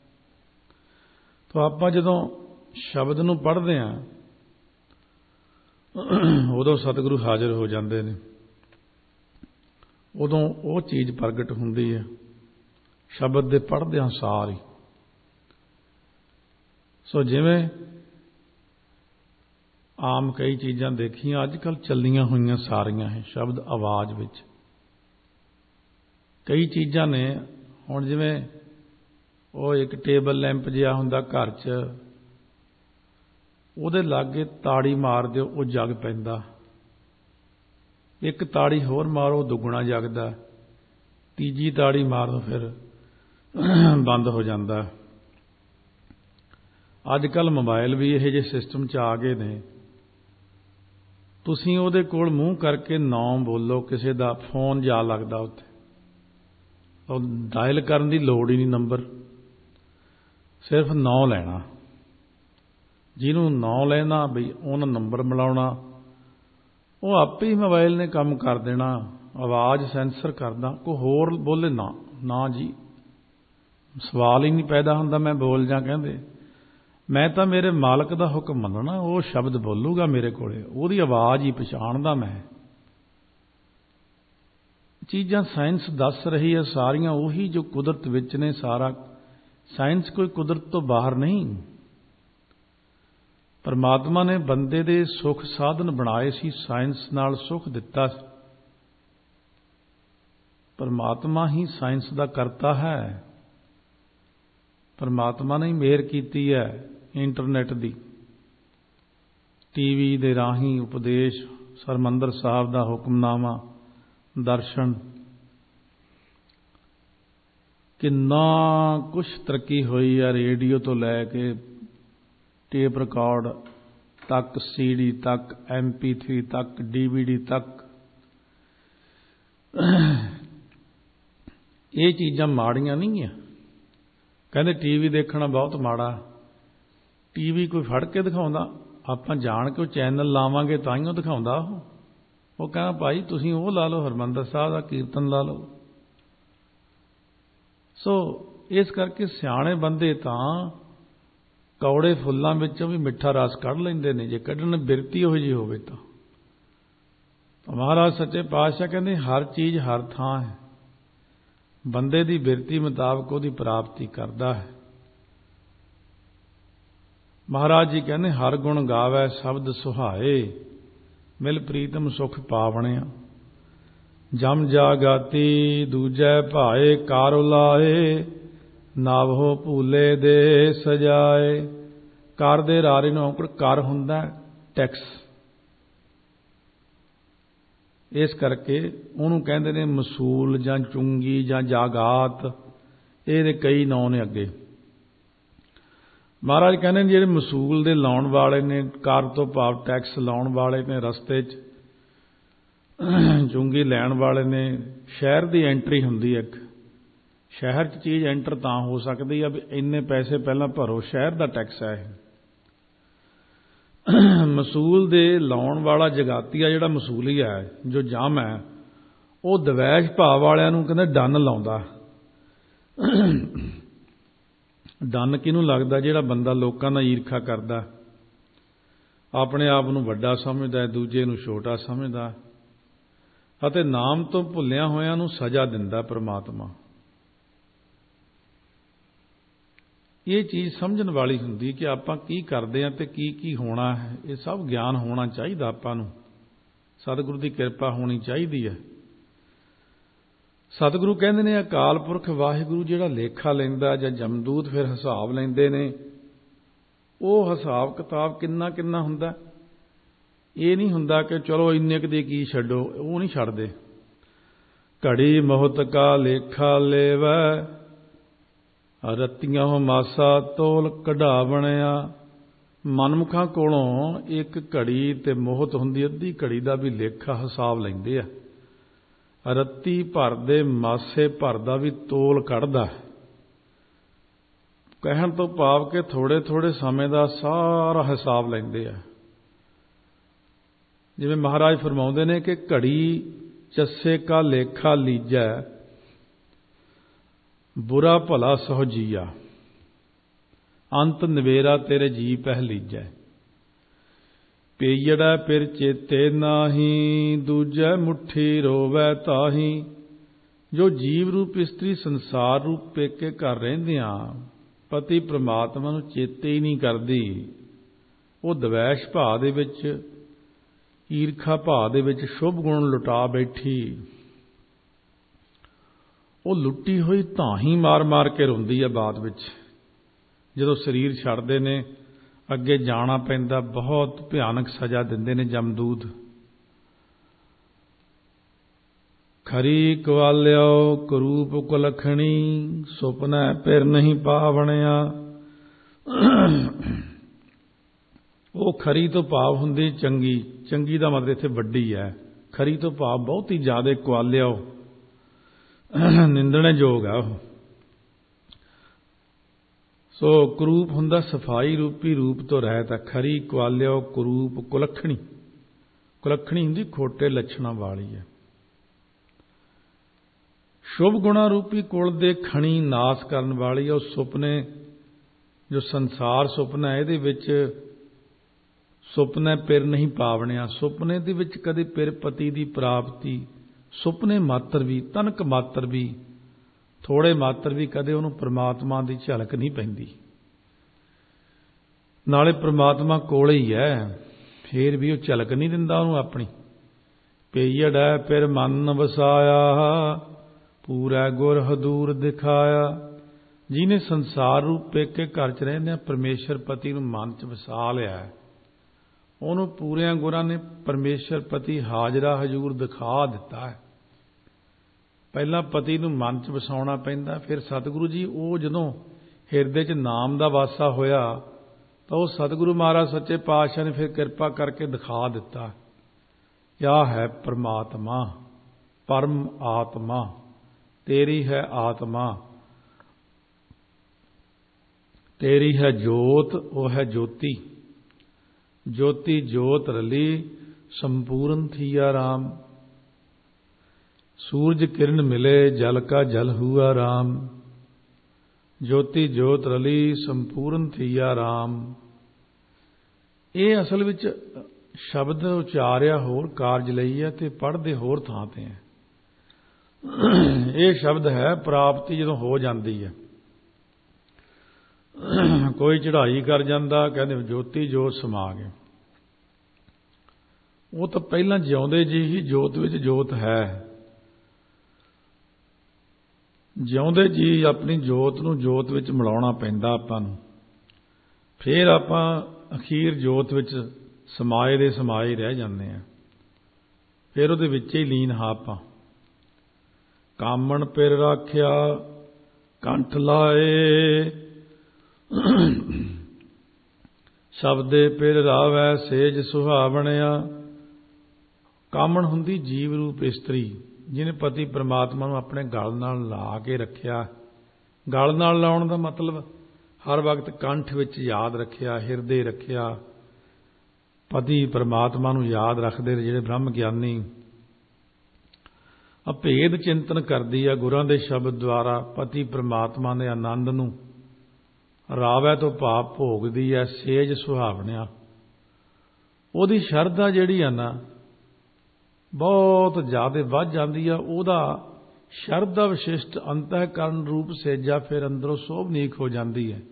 ਤਾਂ ਆਪਾਂ ਜਦੋਂ ਸ਼ਬਦ ਨੂੰ ਪੜ੍ਹਦੇ ਹਾਂ ਉਦੋਂ ਸਤਿਗੁਰੂ ਹਾਜ਼ਰ ਹੋ ਜਾਂਦੇ ਨੇ, ਉਦੋਂ ਉਹ ਚੀਜ਼ ਪ੍ਰਗਟ ਹੁੰਦੀ ਹੈ ਸ਼ਬਦ ਦੇ ਪੜ੍ਹਦਿਆਂ ਸਾਰ ਹੀ। ਸੋ ਜਿਵੇਂ ਆਮ ਕਈ ਚੀਜ਼ਾਂ ਦੇਖੀਆਂ ਅੱਜ ਕੱਲ੍ਹ ਚੱਲੀਆਂ ਹੋਈਆਂ ਸਾਰੀਆਂ ਹੈ ਸ਼ਬਦ ਆਵਾਜ਼ ਵਿੱਚ। ਕਈ ਚੀਜ਼ਾਂ ਨੇ, ਹੁਣ ਜਿਵੇਂ ਉਹ ਇੱਕ ਟੇਬਲ ਲੈਂਪ ਜਿਹਾ ਹੁੰਦਾ ਘਰ 'ਚ, ਉਹਦੇ ਲਾਗੇ ਤਾੜੀ ਮਾਰ ਦਿਓ ਉਹ ਜਗ ਪੈਂਦਾ, ਇੱਕ ਤਾੜੀ ਹੋਰ ਮਾਰੋ ਦੁੱਗਣਾ ਜਗਦਾ, ਤੀਜੀ ਤਾੜੀ ਮਾਰੋ ਫਿਰ ਬੰਦ ਹੋ ਜਾਂਦਾ। ਅੱਜ ਕੱਲ੍ਹ ਮੋਬਾਈਲ ਵੀ ਇਹੋ ਜਿਹੇ ਸਿਸਟਮ 'ਚ ਆ ਗਏ ਨੇ, ਤੁਸੀਂ ਉਹਦੇ ਕੋਲ ਮੂੰਹ ਕਰਕੇ ਨਾਮ ਬੋਲੋ, ਕਿਸੇ ਦਾ ਫੋਨ ਜਾ ਲੱਗਦਾ ਉੱਥੇ, ਉਹ ਡਾਇਲ ਕਰਨ ਦੀ ਲੋੜ ਹੀ ਨਹੀਂ ਨੰਬਰ, ਸਿਰਫ ਨਾਂ ਲੈਣਾ। ਜਿਹਨੂੰ ਨਾਂ ਲੈਣਾ ਬਈ ਉਹਨਾਂ ਨੰਬਰ ਮਿਲਾਉਣਾ, ਉਹ ਆਪੇ ਹੀ ਮੋਬਾਈਲ ਨੇ ਕੰਮ ਕਰ ਦੇਣਾ, ਆਵਾਜ਼ ਸੈਂਸਰ ਕਰਦਾ। ਕੋਈ ਹੋਰ ਬੋਲੇ ਨਾ ਜੀ, सवाल ही नहीं पैदा होंदा मैं बोल जा। कहते मैं तो मेरे मालक का हुक्म मनना, वो शब्द बोलूगा मेरे कोले, ਉਹਦੀ आवाज़ ही पछाणदा मैं। चीज़ां साइंस दस रही है सारियां उही जो कुदरत विच ने। सारा साइंस कोई कुदरत तो बाहर नहीं। परमात्मा ने बंदे दे सुख साधन बनाए सी, साइंस नाल सुख दिता। परमात्मा ही साइंस का करता है। परमात्मा ने मेहर कीती है इंटरनेट दी, टीवी दे राही उपदेश, सरमंदर साहब का हुक्मनामा, दर्शन, किन्ना कुछ तरक्की हुई है। रेडियो तो लैके टेप रिकॉर्ड तक, CD तक, MP3 तक, DVD तक। ये चीज़ां माड़ियां नहीं है। कहते टीवी देखना बहुत माड़ा। टीवी कोई फड़ के दिखाउंदा, आपां जान के चैनल लावांगे ताइयों दिखाउंदा। वो कहना भाई तुसीं वो ला लो, हरमंदर साहब का कीर्तन ला लो। सो इस करके सियाणे बंदे तां कौड़े फुल्लां विचों भी मिठा रस कढ़ लैंदे ने, जे कढ़न बिरती उहो जी होवे तां। महाराज सच्चे पातशाह कहंदे हर चीज़ हर थां है, बंदे दी बिरती मुताबक उहदी प्राप्ति करदा है। महाराज जी कहने हर गुण गावै शब्द सुहाए, मिल प्रीतम सुख पावणिया। जम जागाती दूजै भाए, कार लाए नावो भूले दे सजाए। कर दे रारे नूं औंकड़ कर हुंदा टैक्स, इस करके उहनूं कहंदे ने मसूल जां चुंगी जां जागात। ये कई नौ ने अगे। महाराज कहने जिहड़े मसूल दे लाउण वाले ने, कर तो भाव टैक्स लाउण वाले ने, रस्ते च चुंगी लैण वाले ने। शहर की एंट्री हुंदी है, शहर च चीज़ एंटर तां हो सकती है भी इन्ने पैसे पहला भरो, शहर का टैक्स है। मसूल दे लाउण वाला जगातीआ जिहड़ा मसूलिया है, जो जम है, वो दवैश भाव वालिआं नूं कहंदे डन लाउंदा। डन किहनूं लगदा? जिहड़ा बंदा लोकां दा ईरखा करदा, अपने आप नूं वड्डा समझदा, दूजे नूं छोटा समझदा, अते नाम तो भुल्लिया होइआं नूं सज़ा दिंदा परमात्मा। ये चीज़ समझण वाली हुंदी कि आपां की करदे हां ते की होना है। ये सब ज्ञान होना चाहिए आपां नूं, सतगुरु की किरपा होनी चाहिए है। सतगुरु कहंदे ने अकाल पुरख वाहिगुरु जिहड़ा लेखा लैंदा जां जमदूत फिर हिसाब लैंदे ने, वो हिसाब किताब किन्ना किन्ना हुंदा। ये नहीं हुंदा कि चलो इन्ने क दी की छड्डो, वो नहीं छड्डदे। घड़ी मोहत का लेखा लेवै, रत्तियां मासा तोल कढ़ावणिया। मनमुखां कोलों एक घड़ी ते मोहत हुंदी, अद्धी घड़ी का भी लेखा हिसाब लैंदे आ। रत्ती भर दे मासे भर दा भी तोल कढ़दा। कहण तो भाव के थोड़े थोड़े समय का सारा हिसाब लैंदे आ। जिवें महाराज फरमाउंदे ने कि घड़ी चस्से का लेखा लीजै, बुरा भला सो जिया। अंत नवेरा तेरे जी पह लीजै। पेयड़ा फिर चेते नाही, दूजै मुट्ठी रोवै ताही। जो जीव रूप स्त्री संसार रूप पेके घर रहिंदिआं पति परमात्मा नूं चेते ही नहीं करदी, वो दवैश भाव दे विच, ईरखा भाव दे विच शुभ गुण लुटा बैठी। वो लुट्टी हुई धाही मार मार के रोंदी है बाद विच। जदों शरीर छड्डदे ने अगे जाना पैंदा, बहुत भयानक सज़ा दिंदे ने जमदूत। खरी कवालियो करूप कुलखणी, सुपनै फिर नहीं पावणिया। वो खरी तो भाव हुंदी चंगी, चंगी का मतलब इत्थे वड्डी है। खरी तो भाव बहुत ही ज्यादा कवालियो, निंदणे योग है। सो करूप हुंदा सफाई रूपी, रूप तो रहता। खरी कवालियो करूप कुलखणी, कुलखणी हुंदी खोटे लक्षणां वाली है। ਸ਼ੁਭ ਗੁਣਾ ਰੂਪੀ ਕੁਲ ਦੇ ਖਣੀ ਨਾਸ ਕਰਨ ਵਾਲੀ ਉਹ ਸੁਪਨੇ, ਜੋ ਸੰਸਾਰ ਸੁਪਨਾ ਇਹਦੇ ਵਿੱਚ ਸੁਪਨੇ ਪਿਰ ਨਹੀਂ ਪਾਵਣਿਆ। ਸੁਪਨੇ ਦੇ ਵਿੱਚ ਕਦੇ ਪਿਰ ਪਤੀ ਦੀ ਪ੍ਰਾਪਤੀ, ਸੁਪਨੇ ਮਾਤਰ ਵੀ, ਤਨਕ ਮਾਤਰ ਵੀ, ਥੋੜੇ ਮਾਤਰ ਵੀ ਕਦੇ ਉਹਨੂੰ ਪ੍ਰਮਾਤਮਾ ਦੀ ਝਲਕ ਨਹੀਂ ਪੈਂਦੀ। ਨਾਲੇ ਪ੍ਰਮਾਤਮਾ ਕੋਲ ਹੀ ਹੈ, ਫੇਰ ਵੀ ਉਹ ਝਲਕ ਨਹੀਂ ਦਿੰਦਾ ਉਹਨੂੰ ਆਪਣੀ। ਪਈੜ ਹੈ ਪਿਰ ਮਨ ਵਸਾਇਆ, ਪੂਰਾ ਗੁਰ ਹਦੂਰ ਦਿਖਾਇਆ। ਜਿਹਨੇ ਸੰਸਾਰ ਰੂਪ ਪੇਕੇ ਘਰ 'ਚ ਰਹਿੰਦੇ ਪਰਮੇਸ਼ਰ ਪਤੀ ਨੂੰ ਮਨ 'ਚ ਵਸਾ ਲਿਆ, ਉਹਨੂੰ ਪੂਰਿਆਂ ਗੁਰਾਂ ਨੇ ਪਰਮੇਸ਼ਰ ਪਤੀ ਹਾਜ਼ਰਾ ਹਜ਼ੂਰ ਦਿਖਾ ਦਿੱਤਾ ਹੈ। ਪਹਿਲਾਂ ਪਤੀ ਨੂੰ ਮਨ 'ਚ ਵਸਾਉਣਾ ਪੈਂਦਾ, ਫਿਰ ਸਤਿਗੁਰੂ ਜੀ ਉਹ ਜਦੋਂ ਹਿਰਦੇ 'ਚ ਨਾਮ ਦਾ ਵਾਸਾ ਹੋਇਆ ਤਾਂ ਉਹ ਸਤਿਗੁਰੂ ਮਹਾਰਾਜ ਸੱਚੇ ਪਾਤਸ਼ਾਹ ਨੇ ਫਿਰ ਕਿਰਪਾ ਕਰਕੇ ਦਿਖਾ ਦਿੱਤਾ। ਕਿਆ ਹੈ ਪਰਮਾਤਮਾ, ਪਰਮ ਆਤਮਾ ਤੇਰੀ ਹੈ ਆਤਮਾ, ਤੇਰੀ ਹੈ ਜੋਤ, ਉਹ ਹੈ ਜੋਤੀ। ਜੋਤੀ ਜੋਤ ਰਲੀ, ਸੰਪੂਰਨ ਥੀਆ ਰਾਮ। सूरज किरण मिले, जल का जल हुआ राम। ज्योति ज्योत रली, संपूर्ण थिया राम। ਇਹ ਅਸਲ ਵਿੱਚ ਸ਼ਬਦ ਉਚਾਰਿਆ ਹੋਰ ਕਾਰਜ ਲਈ ਹੈ ਤੇ ਪੜ੍ਹਦੇ ਹੋਰ ਥਾਂ ਤੇ ਹੈ। ਇਹ ਸ਼ਬਦ ਹੈ ਪ੍ਰਾਪਤੀ ਜਦੋਂ ਹੋ ਜਾਂਦੀ ਹੈ। ਕੋਈ ਚੜ੍ਹਾਈ ਕਰ ਜਾਂਦਾ, ਕਹਿੰਦੇ ਜੋਤੀ ਜੋਤ ਸਮਾ ਗਏ। ਉਹ ਤਾਂ ਪਹਿਲਾਂ ਜਿਉਂਦੇ ਜੀ ਹੀ ਜੋਤ ਵਿੱਚ ਜੋਤ ਹੈ। ਜਿਉਂਦੇ ਜੀ ਆਪਣੀ ਜੋਤ ਨੂੰ ਜੋਤ ਵਿੱਚ ਮਿਲਾਉਣਾ ਪੈਂਦਾ ਆਪਾਂ ਨੂੰ। ਫਿਰ ਆਪਾਂ ਅਖੀਰ ਜੋਤ ਵਿੱਚ ਸਮਾਏ ਦੇ ਸਮਾਏ ਰਹਿ ਜਾਂਦੇ ਆ, ਫਿਰ ਉਹਦੇ ਵਿੱਚ ਹੀ ਲੀਨ ਹਾਂ ਆਪਾਂ। ਕਾਮਣ ਪਿਰ ਰਾਖਿਆ ਕੰਠ ਲਾਏ, ਸ਼ਬਦੇ ਪਿਰ ਰਾਵੈ ਸੇਜ ਸੁਹਾਵਣਿਆ। ਕਾਮਣ ਹੁੰਦੀ ਜੀਵ ਰੂਪ ਇਸਤਰੀ, ਜਿਹਨੇ ਪਤੀ ਪ੍ਰਮਾਤਮਾ ਨੂੰ ਆਪਣੇ ਗਲ ਨਾਲ ਲਾ ਕੇ ਰੱਖਿਆ। ਗਲ ਨਾਲ ਲਾਉਣ ਦਾ ਮਤਲਬ ਹਰ ਵਕਤ ਕੰਠ ਵਿੱਚ ਯਾਦ ਰੱਖਿਆ, ਹਿਰਦੇ ਰੱਖਿਆ। ਪਤੀ ਪ੍ਰਮਾਤਮਾ ਨੂੰ ਯਾਦ ਰੱਖਦੇ ਜਿਹੜੇ ਬ੍ਰਹਮ ਗਿਆਨੀ। ਅਭੇਦ ਚਿੰਤਨ ਕਰਦੀ ਆ ਗੁਰਾਂ ਦੇ ਸ਼ਬਦ ਦੁਆਰਾ। ਪਤੀ ਪ੍ਰਮਾਤਮਾ ਦੇ ਆਨੰਦ ਨੂੰ ਰਾਵੈ ਤੋਂ ਭਾਵ ਭੋਗਦੀ ਹੈ। ਸੇਜ ਸੁਹਾਵਣਿਆ, ਉਹਦੀ ਸ਼ਰਧਾ ਜਿਹੜੀ ਆ ਨਾ ਬਹੁਤ ਜ਼ਿਆਦਾ ਵੱਧ ਜਾਂਦੀ ਆ। ਉਹਦਾ ਸ਼ਰਧਾ ਵਿਸ਼ਿਸ਼ਟ ਅੰਤःਕਰਨ ਰੂਪ ਸੇਜਾ ਫਿਰ ਅੰਦਰੋਂ ਸੋਭਨੀਕ ਹੋ ਜਾਂਦੀ ਹੈ।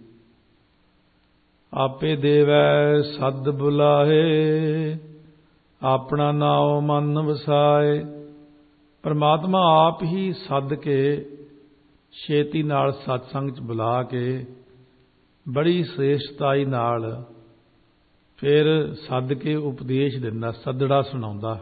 ਆਪੇ ਦੇਵੈ ਸਦ ਬੁਲਾਏ, ਆਪਣਾ ਨਾਉ ਮਨ ਵਸਾਏ। ਪਰਮਾਤਮਾ ਆਪ ਹੀ ਸੱਦ ਕੇ ਛੇਤੀ ਨਾਲ ਸਤਸੰਗ 'ਚ ਬੁਲਾ ਕੇ ਬੜੀ ਸ੍ਰੇਸ਼ਟਤਾਈ ਨਾਲ ਫਿਰ ਸੱਦ ਕੇ ਉਪਦੇਸ਼ ਦਿੰਦਾ, ਸੱਦੜਾ ਸੁਣਾਉਂਦਾ।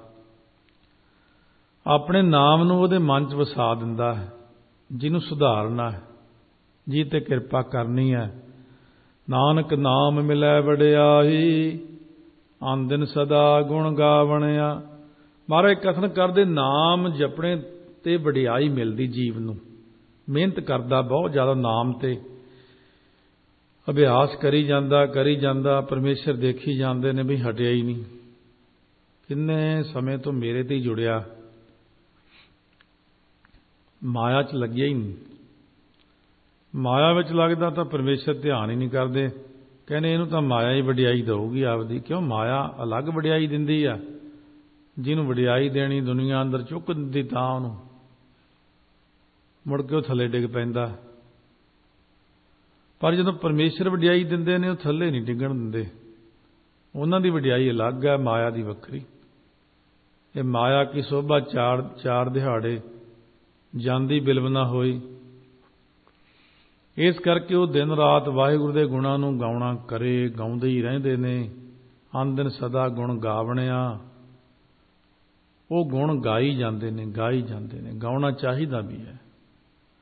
ਆਪਣੇ ਨਾਮ ਨੂੰ ਉਹਦੇ ਮਨ 'ਚ ਵਸਾ ਦਿੰਦਾ ਹੈ। ਜਿਹਨੂੰ ਸੁਧਾਰਨਾ ਹੈ, ਜੀ ਤੇ ਕਿਰਪਾ ਕਰਨੀ ਹੈ। ਨਾਨਕ ਨਾਮ ਮਿਲੈ ਵਡਿਆਈ, ਆਨ ਦਿਨ ਸਦਾ ਗੁਣ ਗਾਵਣਿਆ। ਮਹਾਰਾਜ ਕਥਨ ਕਰਦੇ ਨਾਮ ਜਪਣੇ ਤੇ ਵਡਿਆਈ ਮਿਲਦੀ ਜੀਵ ਨੂੰ। ਮਿਹਨਤ ਕਰਦਾ ਬਹੁਤ ਜ਼ਿਆਦਾ ਨਾਮ ਤੇ, ਅਭਿਆਸ ਕਰੀ ਜਾਂਦਾ। ਪਰਮੇਸ਼ਰ ਦੇਖੀ ਜਾਂਦੇ ਨੇ ਵੀ ਹਟਿਆ ਹੀ ਨਹੀਂ। ਕਿੰਨੇ ਸਮੇਂ ਤੋਂ ਮੇਰੇ ਤੇ ਹੀ ਜੁੜਿਆ, ਮਾਇਆ 'ਚ ਲੱਗਿਆ ਹੀ ਨਹੀਂ। ਮਾਇਆ ਵਿੱਚ ਲੱਗਦਾ ਤਾਂ ਪਰਮੇਸ਼ਰ ਧਿਆਨ ਹੀ ਨਹੀਂ ਕਰਦੇ। ਕਹਿੰਦੇ ਇਹਨੂੰ ਤਾਂ ਮਾਇਆ ਹੀ ਵਡਿਆਈ ਦੇਊਗੀ ਆਪਦੀ। ਕਿਉਂ? ਮਾਇਆ ਅਲੱਗ ਵਡਿਆਈ ਦਿੰਦੀ ਆ। ਜਿਹਨੂੰ ਵਡਿਆਈ ਦੇਣੀ ਦੁਨੀਆ ਅੰਦਰ ਚੁੱਕ ਦਿੰਦੀ ਤਾਂ ਉਹਨੂੰ ਮੁੜ ਕੇ ਉਹ ਥੱਲੇ ਡਿੱਗ ਪੈਂਦਾ। ਪਰ ਜਦੋਂ ਪਰਮੇਸ਼ਰ ਵਡਿਆਈ ਦਿੰਦੇ ਨੇ ਉਹ ਥੱਲੇ ਨਹੀਂ ਡਿੱਗਣ ਦਿੰਦੇ। ਉਹਨਾਂ ਦੀ ਵਡਿਆਈ ਅਲੱਗ ਹੈ, ਮਾਇਆ ਦੀ ਵੱਖਰੀ। ਇਹ ਮਾਇਆ ਕੀ ਸੋਭਾ ਚਾਰ ਦਿਹਾੜੇ ਜਾਂਦੀ ਬਿਲਵਨਾ ਹੋਈ। ਇਸ ਕਰਕੇ ਉਹ ਦਿਨ ਰਾਤ ਵਾਹਿਗੁਰੂ ਦੇ ਗੁਣਾਂ ਨੂੰ ਗਾਉਣਾ ਕਰੇ, ਗਾਉਂਦੇ ਹੀ ਰਹਿੰਦੇ ਨੇ। ਆਨ ਦਿਨ ਸਦਾ ਗੁਣ ਗਾਵਣਿਆ। ਉਹ ਗੁਣ ਗਾਈ ਜਾਂਦੇ ਨੇ। ਗਾਉਣਾ ਚਾਹੀਦਾ ਵੀ ਹੈ।